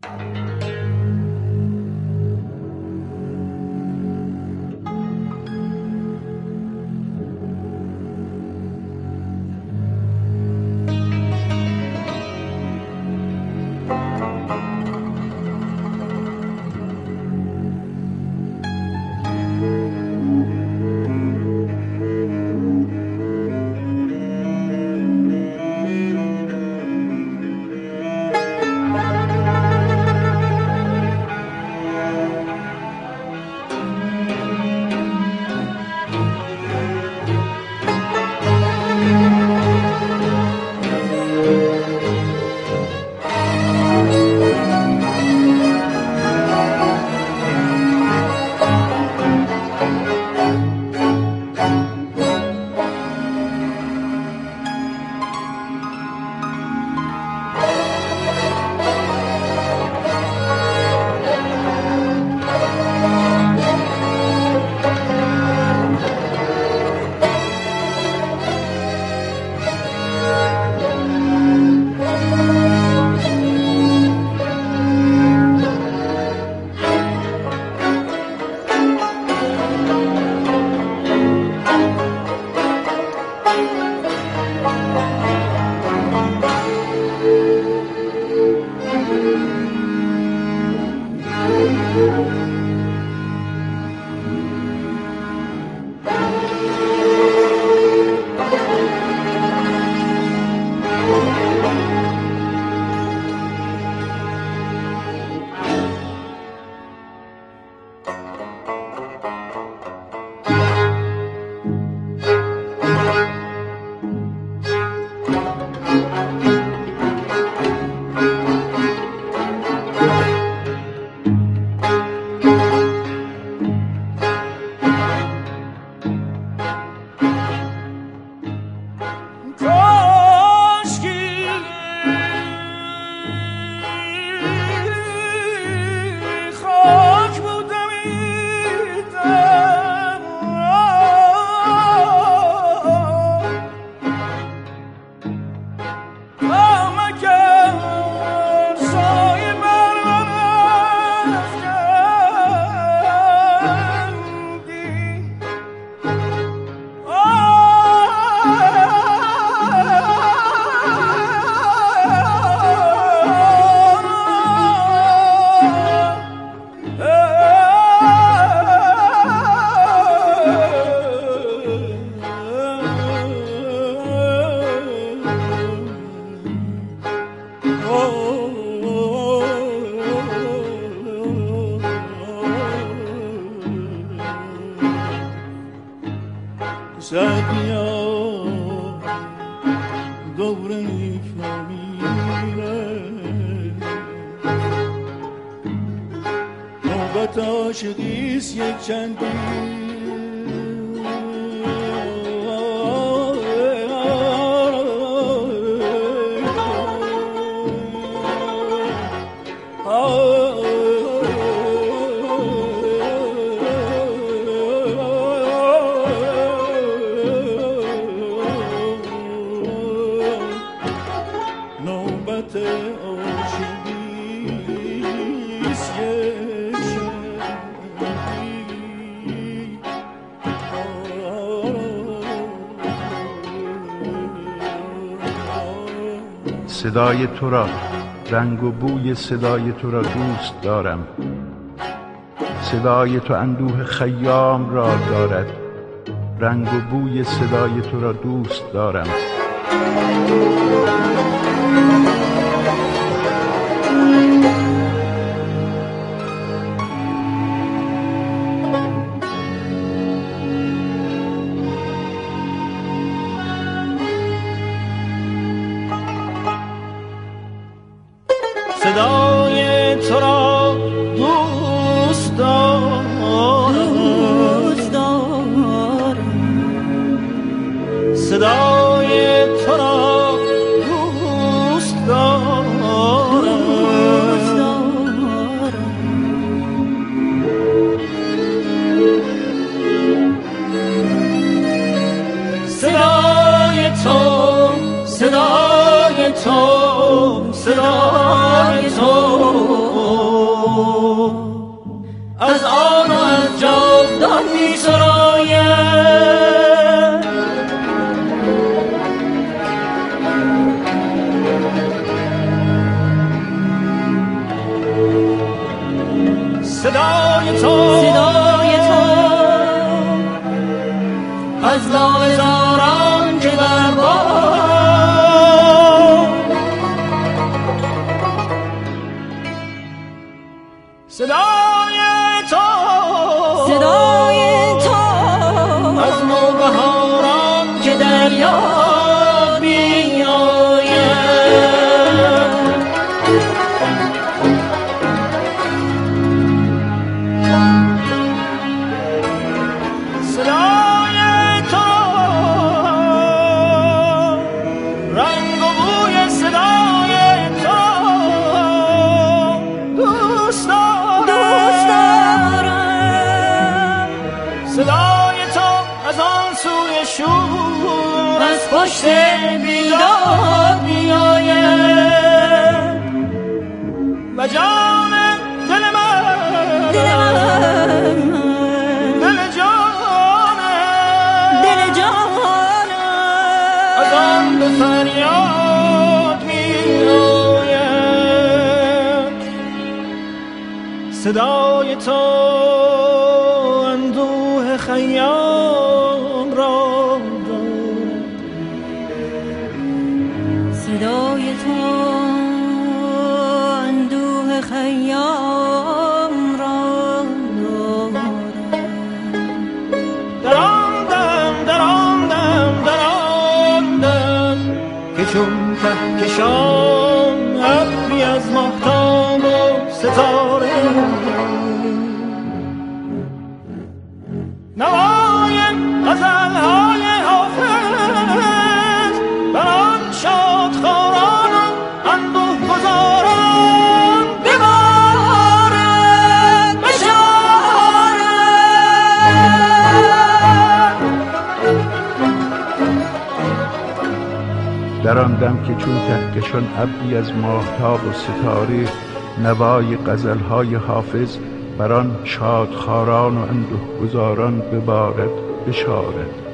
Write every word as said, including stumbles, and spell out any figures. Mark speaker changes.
Speaker 1: صدای تو را، رنگ و بوی صدای تو را دوست دارم. صدای تو اندوه خیام را دارد، رنگ و بوی صدای تو را دوست دارم.
Speaker 2: صدای تو را دوست دارم، صدای تو را دوست دارم. صدای تو، صدای تو، صدای تو از لاله زاران که در باد صدای تو
Speaker 3: صدای تو
Speaker 2: از نوبهاران که در یاد بیاید صدای تو رنگ و بوی صدای تو دوست دارم صدای تو از آن سوی شور از پشت بیداد میآید و جان دل من
Speaker 3: دل من
Speaker 2: دل جانم
Speaker 3: دل جانم
Speaker 2: از آن به فریاد میآید صدای تو اندوه خیام را دارد
Speaker 3: صدای تو اندوه خیام را دارد
Speaker 2: در آن دم در آن دم در آن دم که چون کهکشان ابری از ماهتاب و ستاره نوای غزل‌های حافظ بر آن شادخواران و اندوه گذاران ببارد بشارد
Speaker 1: در آن دم که چون کهکشان ابری از ماهتاب و ستاره نوای غزلهای حافظ بر آن شادخواران و اندوهگذاران ببارد بشارد.